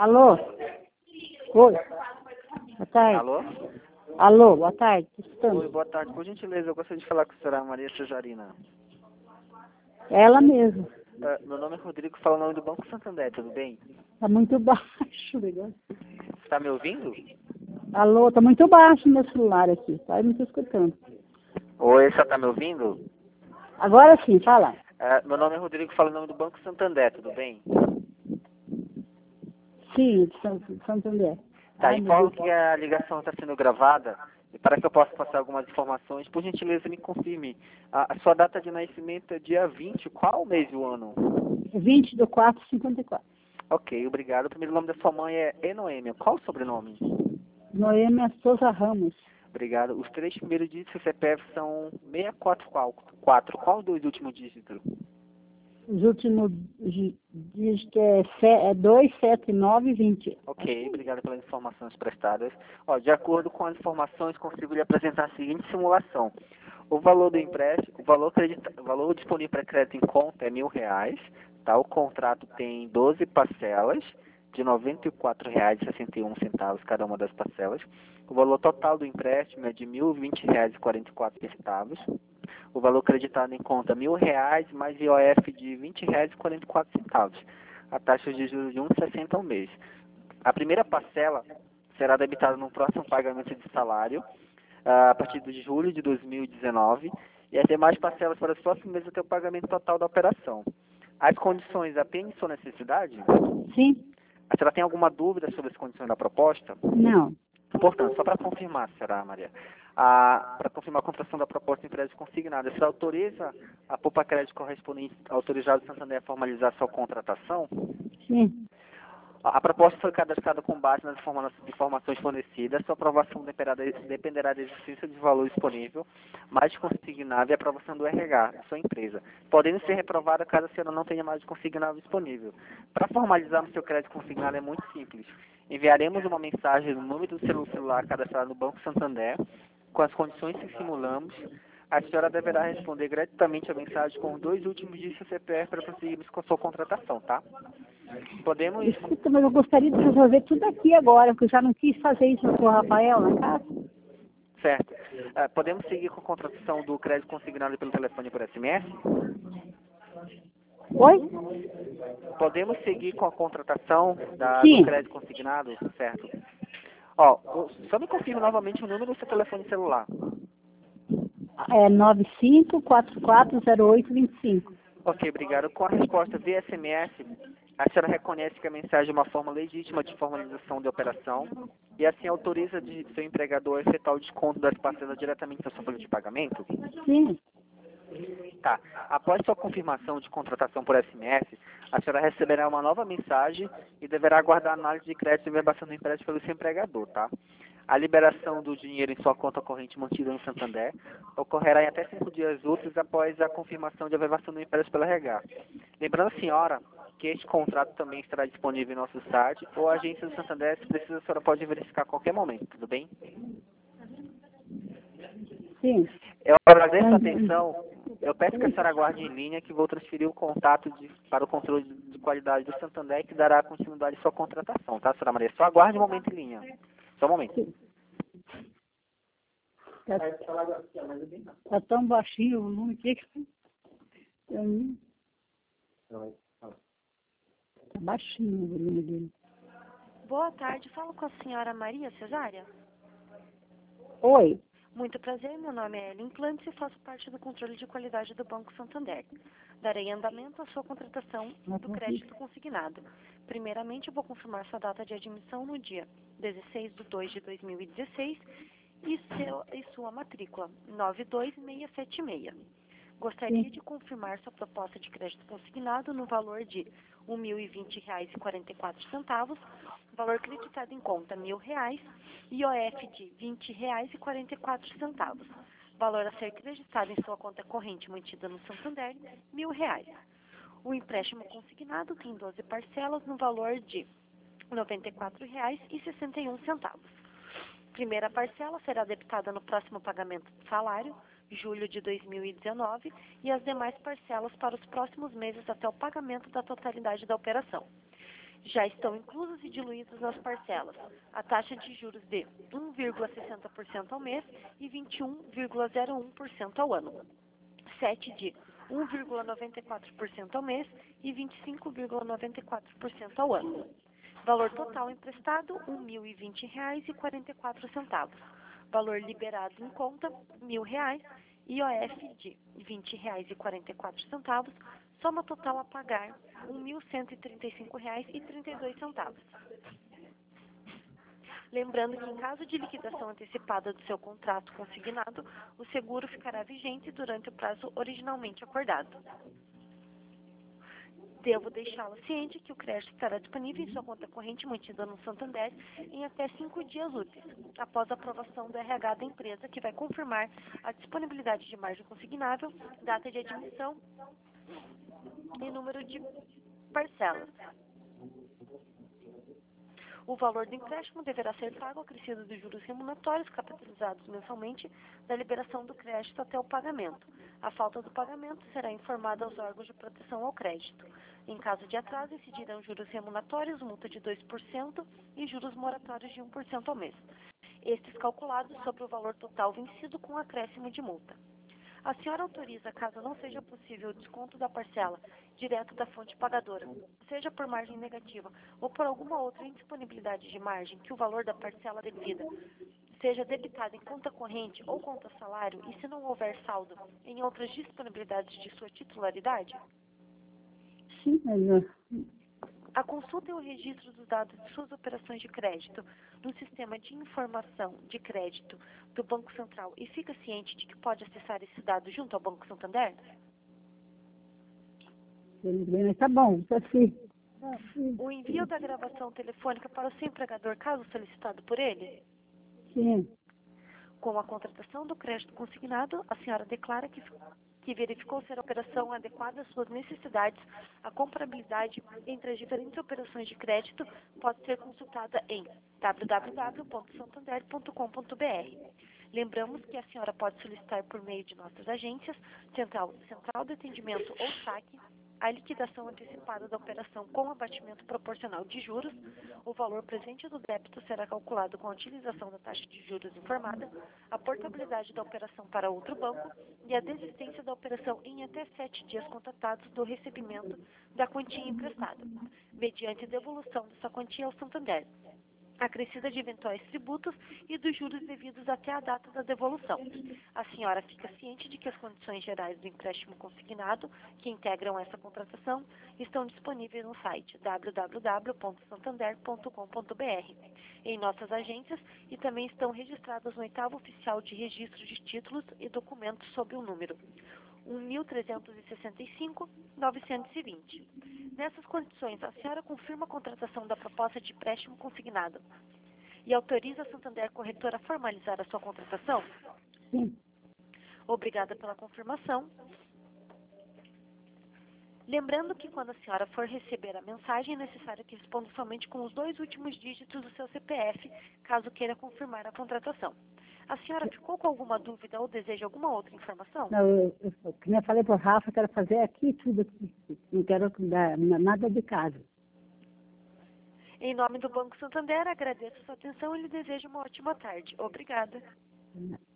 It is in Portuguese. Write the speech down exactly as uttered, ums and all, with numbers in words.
Alô? Oi. Boa tarde. Alô? Alô, boa tarde. Estamos. Oi, boa tarde. Por gentileza, eu gostaria de falar com a senhora Maria Cesarina. Ela mesma. Ah, meu nome é Rodrigo, falo o nome do Banco Santander, tudo bem? Tá muito baixo, legal. Você está me ouvindo? Alô, tá muito baixo meu celular aqui. Tá me escutando. Oi, você está me ouvindo? Agora sim, fala. Ah, meu nome é Rodrigo, falo o nome do Banco Santander, tudo bem? Sim, de São- de Santander. Tá, Ai, meu informo Deus. que a ligação está sendo gravada e para que eu possa passar algumas informações, por gentileza, me confirme. A, a sua data de nascimento é dia vinte, qual o mês do ano? vinte do quatro, cinquenta e quatro. Ok, obrigado. O primeiro nome da sua mãe é Enoêmia. Qual o sobrenome? Noêmia Souza Ramos. Obrigado. Os três primeiros dígitos do C P F são seis quatro quatro. Qual os dois últimos dígitos? Os últimos di- dígitos é, se- é dois, sete, nove, vinte. Ok, obrigado pelas informações prestadas. Ó, de acordo com as informações, consigo lhe apresentar a seguinte simulação. O valor do empréstimo, o valor, credita, o valor disponível para crédito em conta é mil reais. Tá? O contrato tem doze parcelas de noventa e quatro reais e sessenta e um centavos cada uma das parcelas. O valor total do empréstimo é de mil e vinte reais e quarenta e quatro centavos. O valor creditado em conta mil reais mais I O F de vinte reais e quarenta e quatro centavos. A taxa de juros de um vírgula sessenta ao mês. A primeira parcela será debitada no próximo pagamento de salário, ah, a partir de julho de dois mil e dezenove, e as demais parcelas para os próximos meses até o pagamento total da operação. As condições apenas sua necessidade? Sim? A senhora tem alguma dúvida sobre as condições da proposta? Não. Portanto, só para confirmar, senhora Maria, a- para confirmar a contratação da proposta em crédito consignado, a senhora autoriza a Poupa Crédito correspondente autorizado Santander a formalizar sua contratação? Sim. A a proposta foi cadastrada com base nas informa- informações fornecidas. Sua aprovação dependerá, da- dependerá da existência de valor disponível, mais de consignável e aprovação do R H da sua empresa, podendo ser reprovada caso a senhora não tenha mais de consignável disponível. Para formalizarmos seu crédito consignado é muito simples. Enviaremos uma mensagem no número do seu celular cadastrado no Banco Santander, com as condições que simulamos. A senhora deverá responder gratuitamente a mensagem com os dois últimos dígitos do C P F para prosseguirmos com a sua contratação, tá? Podemos... Escuta, mas eu gostaria de resolver tudo aqui agora, porque eu já não quis fazer isso com o Rafael na casa. Certo. Ah, podemos seguir com a contratação do crédito consignado pelo telefone por S M S? Oi? Podemos seguir com a contratação da, do Sim. crédito consignado? Certo. Ó, o- só me confirme novamente o número do seu telefone celular. É nove cinco quatro quatro zero oito dois cinco. Ok, obrigado. Com a resposta via S M S, a senhora reconhece que a mensagem é uma forma legítima de formalização da operação e assim autoriza de seu empregador a efetuar o desconto das parcelas diretamente na sua folha de pagamento? Sim. Tá. Após sua confirmação de contratação por S M S, a senhora receberá uma nova mensagem e deverá aguardar a análise de crédito e verbação do empréstimo pelo seu empregador, tá? A liberação do dinheiro em sua conta corrente mantida em Santander ocorrerá em até cinco dias úteis após a confirmação de verbação do empréstimo pela R H. Lembrando, senhora, que este contrato também estará disponível em nosso site ou agência do Santander, se precisa, a senhora pode verificar a qualquer momento, tudo bem? Sim. Eu agradeço a atenção. Eu peço que a senhora aguarde em linha que vou transferir o contato de- para o controle de, de qualidade do Santander que dará continuidade à sua contratação, tá, senhora Maria? Só aguarde um momento em linha. Só um momento. Tá, tá tão baixinho o volume aqui. que- Hum, Tá baixinho o volume dele. Boa tarde, falo com a senhora Maria Cesária. Oi. Muito prazer, meu nome é Ellen Plantes e faço parte do controle de qualidade do Banco Santander. Darei andamento à sua contratação do crédito consignado. Primeiramente, eu vou confirmar sua data de admissão no dia dezesseis de dois de dois mil e dezesseis e, seu, e sua matrícula nove dois seis sete seis. Gostaria Sim. de confirmar sua proposta de crédito consignado no valor de um mil e vinte reais e quarenta e quatro centavos, valor creditado em conta mil reais, I O F de vinte reais e quarenta e quatro centavos, valor a ser creditado em sua conta corrente mantida no Santander, mil reais. O empréstimo consignado tem doze parcelas no valor de noventa e quatro reais e sessenta e um centavos. Primeira parcela será debitada no próximo pagamento do salário, julho de dois mil e dezenove, e as demais parcelas para os próximos meses até o pagamento da totalidade da operação. Já estão inclusos e diluídos nas parcelas a taxa de juros de um vírgula sessenta por cento ao mês e vinte e um vírgula zero um por cento ao ano. sete de um vírgula noventa e quatro por cento ao mês e vinte e cinco vírgula noventa e quatro por cento ao ano. Valor total emprestado, um mil e vinte reais e quarenta e quatro centavos. Valor liberado em conta, mil reais. I O F de vinte reais e quarenta e quatro centavos. Soma total a pagar, um mil cento e trinta e cinco reais e trinta e dois centavos. Lembrando que, em caso de liquidação antecipada do seu contrato consignado, o seguro ficará vigente durante o prazo originalmente acordado. Devo deixá-lo ciente que o crédito estará disponível em sua conta corrente mantida no Santander em até cinco dias úteis, após a aprovação do R H da empresa, que vai confirmar a disponibilidade de margem consignável, data de admissão e número de parcelas. O valor do empréstimo deverá ser pago acrescido dos juros remuneratórios capitalizados mensalmente da liberação do crédito até o pagamento. A falta do pagamento será informada aos órgãos de proteção ao crédito. Em caso de atraso, incidirão juros remuneratórios, multa de dois por cento e juros moratórios de um por cento ao mês. Estes calculados sobre o valor total vencido com acréscimo de multa. A senhora autoriza, caso não seja possível o desconto da parcela direto da fonte pagadora, seja por margem negativa ou por alguma outra indisponibilidade de margem, que o valor da parcela devida seja debitado em conta corrente ou conta salário e, se não houver saldo, em outras disponibilidades de sua titularidade? Sim, mas... A consulta e o registro dos dados de suas operações de crédito no sistema de informação de crédito do Banco Central e fica ciente de que pode acessar esse dado junto ao Banco Santander? Mas tá bom, tá sim. O envio da gravação telefônica para o seu empregador, caso solicitado por ele? Sim. Com a contratação do crédito consignado, a senhora declara que, que verificou ser a operação adequada às suas necessidades. A comparabilidade entre as diferentes operações de crédito pode ser consultada em w w w ponto santander ponto com ponto b r. Lembramos que a senhora pode solicitar por meio de nossas agências, Central, Central de Atendimento ou S A C, a liquidação antecipada da operação com abatimento proporcional de juros. O valor presente do débito será calculado com a utilização da taxa de juros informada, a portabilidade da operação para outro banco e a desistência da operação em até sete dias contatados do recebimento da quantia emprestada, mediante devolução dessa quantia ao Santander, acrescida de eventuais tributos e dos juros devidos até a data da devolução. A senhora fica ciente de que as condições gerais do empréstimo consignado, que integram essa contratação, estão disponíveis no site w w w ponto santander ponto com ponto b r, em nossas agências, e também estão registradas no oitavo oficial de registro de títulos e documentos sob o número um mil trezentos e sessenta e cinco, novecentos e vinte. Nessas condições, a senhora confirma a contratação da proposta de empréstimo consignado e autoriza a Santander Corretora a formalizar a sua contratação? Sim. Obrigada pela confirmação. Lembrando que, quando a senhora for receber a mensagem, é necessário que responda somente com os dois últimos dígitos do seu C P F, caso queira confirmar a contratação. A senhora ficou com alguma dúvida ou deseja alguma outra informação? Não, eu, eu, como eu falei para o Rafa, eu quero fazer aqui tudo aqui. Não quero dar nada de casa. Em nome do Banco Santander, agradeço a sua atenção e lhe desejo uma ótima tarde. Obrigada.